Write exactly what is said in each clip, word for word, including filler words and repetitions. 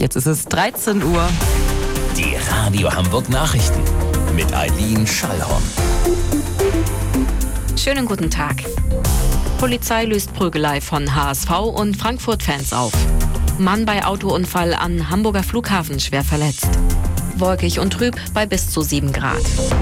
Jetzt ist es dreizehn Uhr. Die Radio Hamburg Nachrichten mit Eileen Schallhorn. Schönen guten Tag. Polizei löst Prügelei von H S V und Frankfurt-Fans auf. Mann bei Autounfall an Hamburger Flughafen schwer verletzt. Wolkig und trüb bei bis zu sieben Grad.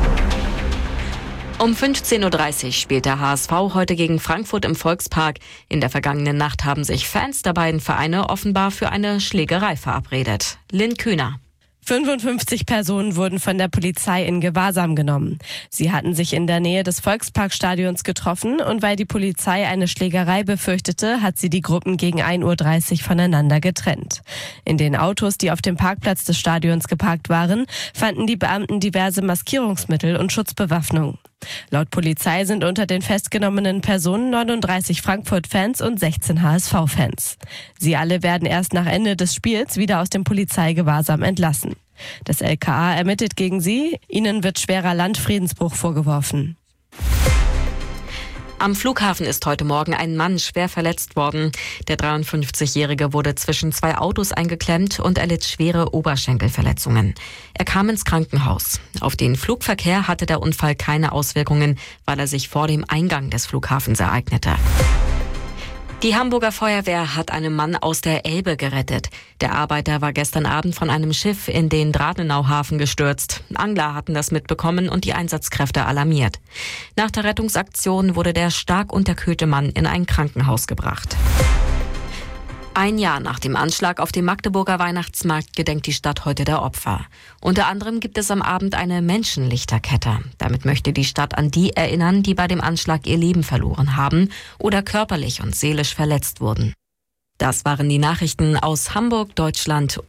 Um fünfzehn Uhr dreißig spielt der H S V heute gegen Frankfurt im Volkspark. In der vergangenen Nacht haben sich Fans der beiden Vereine offenbar für eine Schlägerei verabredet. Lynn Kühner. fünfundfünfzig Personen wurden von der Polizei in Gewahrsam genommen. Sie hatten sich in der Nähe des Volksparkstadions getroffen und weil die Polizei eine Schlägerei befürchtete, hat sie die Gruppen gegen ein Uhr dreißig voneinander getrennt. In den Autos, die auf dem Parkplatz des Stadions geparkt waren, fanden die Beamten diverse Maskierungsmittel und Schutzbewaffnung. Laut Polizei sind unter den festgenommenen Personen neununddreißig Frankfurt-Fans und sechzehn H S V-Fans. Sie alle werden erst nach Ende des Spiels wieder aus dem Polizeigewahrsam entlassen. Das L K A ermittelt gegen sie. Ihnen wird schwerer Landfriedensbruch vorgeworfen. Am Flughafen ist heute Morgen ein Mann schwer verletzt worden. Der dreiundfünfzigjährige wurde zwischen zwei Autos eingeklemmt und erlitt schwere Oberschenkelverletzungen. Er kam ins Krankenhaus. Auf den Flugverkehr hatte der Unfall keine Auswirkungen, weil er sich vor dem Eingang des Flughafens ereignete. Die Hamburger Feuerwehr hat einen Mann aus der Elbe gerettet. Der Arbeiter war gestern Abend von einem Schiff in den Dradenauhafen gestürzt. Angler hatten das mitbekommen und die Einsatzkräfte alarmiert. Nach der Rettungsaktion wurde der stark unterkühlte Mann in ein Krankenhaus gebracht. Ein Jahr nach dem Anschlag auf dem Magdeburger Weihnachtsmarkt gedenkt die Stadt heute der Opfer. Unter anderem gibt es am Abend eine Menschenlichterkette. Damit möchte die Stadt an die erinnern, die bei dem Anschlag ihr Leben verloren haben oder körperlich und seelisch verletzt wurden. Das waren die Nachrichten aus Hamburg, Deutschland